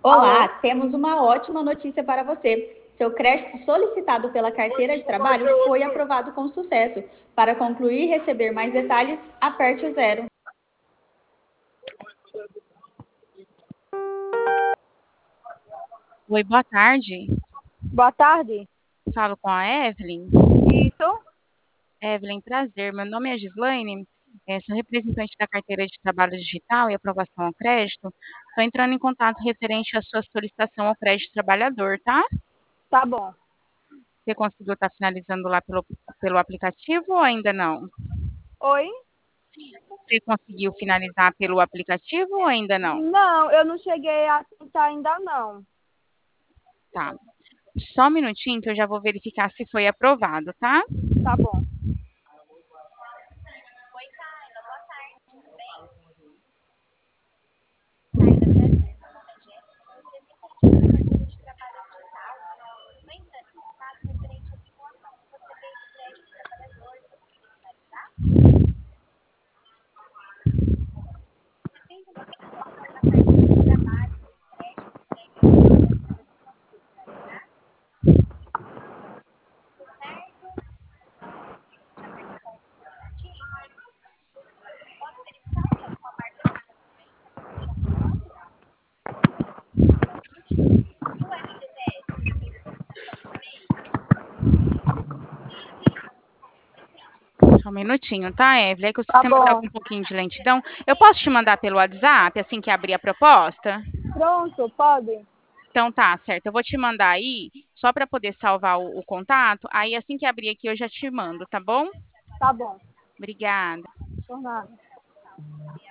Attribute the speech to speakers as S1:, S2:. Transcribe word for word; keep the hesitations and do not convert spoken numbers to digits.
S1: Olá,
S2: Alô?
S1: temos uma ótima notícia para você. Seu crédito solicitado pela carteira de trabalho foi aprovado com sucesso. Para concluir e receber mais detalhes, aperte o zero.
S3: Oi, boa tarde.
S2: Boa tarde.
S3: Falo com a Evelyn.
S2: Isso?
S3: Evelyn, prazer. Meu nome é Gislaine. eh, sou representante da carteira de trabalho digital e aprovação ao crédito. Estou entrando em contato referente à sua solicitação ao crédito trabalhador, tá?
S2: Tá bom.
S3: Você conseguiu estar finalizando lá pelo, pelo aplicativo ou ainda não?
S2: Oi?
S3: Você conseguiu finalizar pelo aplicativo ou ainda não?
S2: Não, eu não cheguei a tentar ainda não.
S3: Tá. Só um minutinho que eu já vou verificar se foi aprovado, tá?
S2: Tá bom.
S3: Só um minutinho, tá, Evelyn? É que o
S2: Tá
S3: sistema está
S2: bom.
S3: com um pouquinho de lentidão. Eu posso te mandar pelo WhatsApp, assim que abrir a proposta?
S2: Pronto, pode?
S3: Então tá, certo. Eu vou te mandar aí, só para poder salvar o, o contato. Aí assim que abrir aqui eu já te mando, tá bom?
S2: Tá bom.
S3: Obrigada.
S2: Por nada.